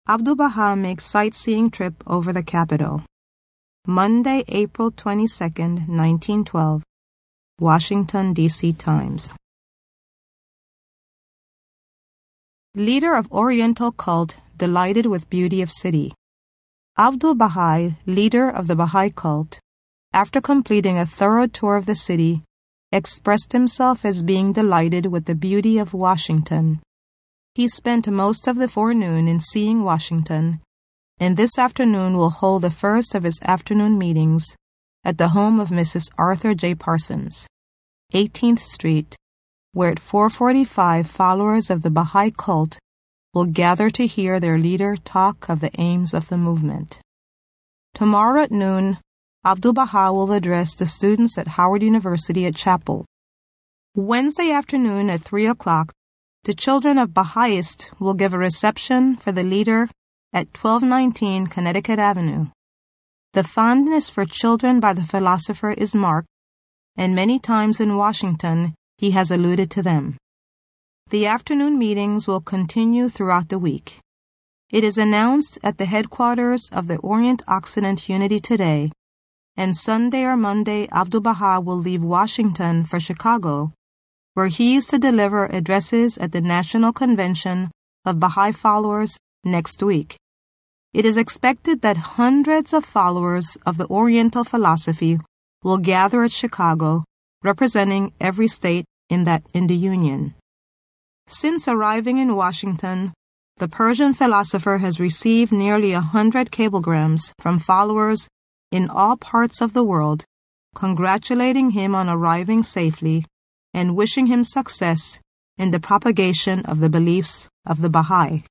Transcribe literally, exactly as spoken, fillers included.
Abdu'l-Baha makes sightseeing trip over the capital. Monday, April twenty-second, nineteen twelve. Washington, D C Times. Leader of Oriental cult delighted with beauty of city. Abdu'l-Baha, leader of the Baha'i cult, after completing a thorough tour of the city, expressed himself as being delighted with the beauty of Washington. He spent most of the forenoon in seeing Washington, and this afternoon will hold the first of his afternoon meetings at the home of Missus Arthur J. Parsons, eighteenth Street, where at four forty-five followers of the Baha'i cult will gather to hear their leader talk of the aims of the movement. Tomorrow at noon, Abdu'l-Baha will address the students at Howard University at Chapel. Wednesday afternoon at three o'clock, the children of Baha'ist will give a reception for the leader at twelve nineteen Connecticut Avenue. The fondness for children by the philosopher is marked, and many times in Washington he has alluded to them. The afternoon meetings will continue throughout the week. It is announced at the headquarters of the Orient-Occident Unity today, and Sunday or Monday Abdu'l-Baha will leave Washington for Chicago, where he is to deliver addresses at the National Convention of Baha'i Followers next week. It is expected that hundreds of followers of the Oriental philosophy will gather at Chicago, representing every state in that in the Union. Since arriving in Washington, the Persian philosopher has received nearly a hundred cablegrams from followers in all parts of the world, congratulating him on arriving safely and wishing him success in the propagation of the beliefs of the Baha'i.